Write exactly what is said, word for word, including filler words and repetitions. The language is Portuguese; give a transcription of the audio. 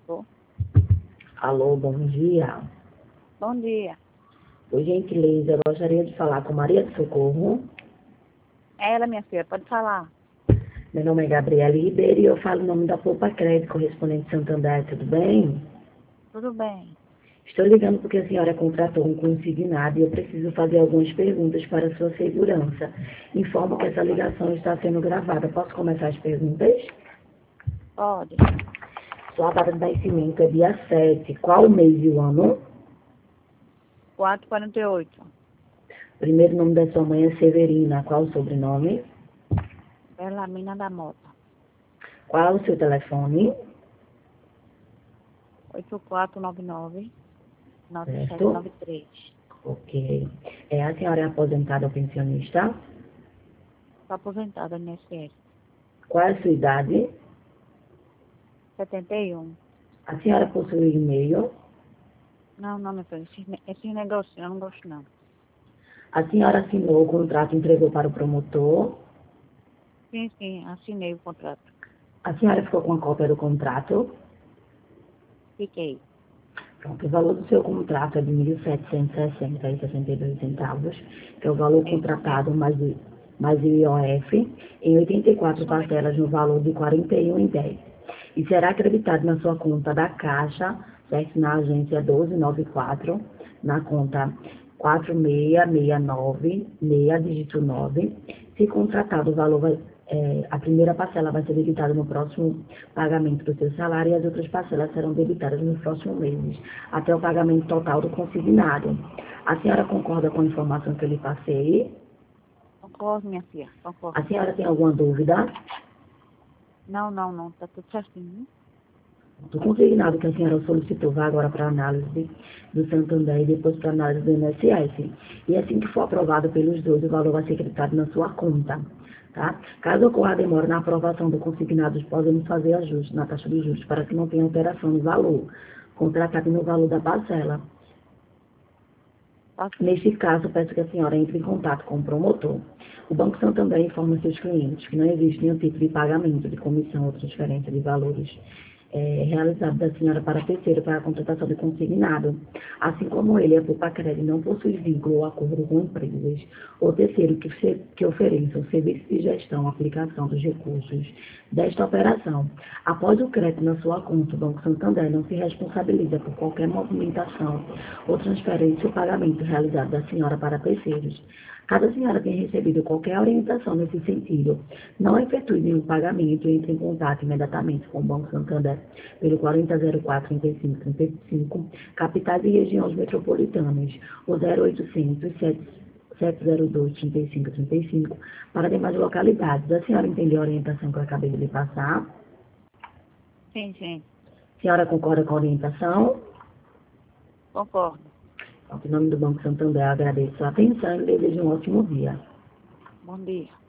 Alô? Alô, bom dia. Bom dia. Por gentileza, eu gostaria de falar com Maria do Socorro. É ela, minha filha, pode falar. Meu nome é Gabriela Ribeiro e eu falo em nome da Poupa Crédito, correspondente Santander, tudo bem? Tudo bem. Estou ligando porque a senhora contratou um consignado e eu preciso fazer algumas perguntas para a sua segurança. Informo que essa ligação está sendo gravada. Posso começar as perguntas? Pode. Sua data de nascimento é dia sete. Qual o mês e o ano? quatro e quarenta e oito. Primeiro nome da sua mãe é Severina. Qual o sobrenome? Belamina da Mota. Qual o seu telefone? oito quatro nove nove, nove sete Certo? nove três. Ok. É, a senhora é aposentada ou pensionista? Estou aposentada no I N S S. Qual é a sua idade? setenta e um. A senhora possui e-mail? Não, não, meu filho. Esse, esse negócio eu não gosto, não. A senhora assinou o contrato e entregou para o promotor? Sim, sim. Assinei o contrato. A senhora ficou com a cópia do contrato? Fiquei. Pronto, o valor do seu contrato é de mil setecentos e sessenta reais e sessenta e dois centavos, que é o valor É isso contratado mesmo. mais o, mais o I O F, em oitenta e quatro Isso mesmo. parcelas no valor de quarenta e um reais e dez centavos. E será acreditado na sua conta da Caixa, certo? Na agência doze noventa e quatro, na conta quatro seis seis nove, seis dígito nove. Se contratado, o valor vai, é, a primeira parcela vai ser debitada no próximo pagamento do seu salário e as outras parcelas serão debitadas nos próximos meses, até o pagamento total do consignado. A senhora concorda com a informação que eu lhe passei? Concordo, minha filha. A Concordo. senhora tem alguma dúvida? Não, não, não. Tá tudo certinho. Do consignado que a senhora solicitou vai agora para análise do Santander e depois para análise do I N S S. E assim que for aprovado pelos dois, o valor vai ser creditado na sua conta. Tá? Caso ocorra demora na aprovação do consignado, podemos fazer ajustes na taxa de juros para que não tenha alteração no valor, contratado no valor da parcela. Tá sim. Neste caso, peço que a senhora entre em contato com o promotor. O Banco Santander informa seus clientes que não existe nenhum tipo de pagamento de comissão ou transferência de valores é, realizado da senhora para terceiro para a contratação de consignado. Assim como ele, a Poupa Crédito não possui vínculo ou acordo com empresas ou terceiro que, se, que ofereçam serviços de gestão, aplicação dos recursos desta operação. Após o crédito na sua conta, o Banco Santander não se responsabiliza por qualquer movimentação ou transferência ou pagamento realizado da senhora para terceiros. Caso a senhora tenha recebido qualquer orientação nesse sentido, não efetue nenhum pagamento e entre em contato imediatamente com o Banco Santander pelo quarenta zero quatro, trinta e cinco, trinta e cinco, capitais e regiões metropolitanas, ou zero oitocentos, sete zero dois, trinta e cinco, trinta e cinco, para demais localidades. A senhora entendeu a orientação que eu acabei de lhe passar? Sim, sim. A senhora concorda com a orientação? Concordo. Em nome do Banco Santander, eu agradeço a atenção e desejo um ótimo dia. Bom dia.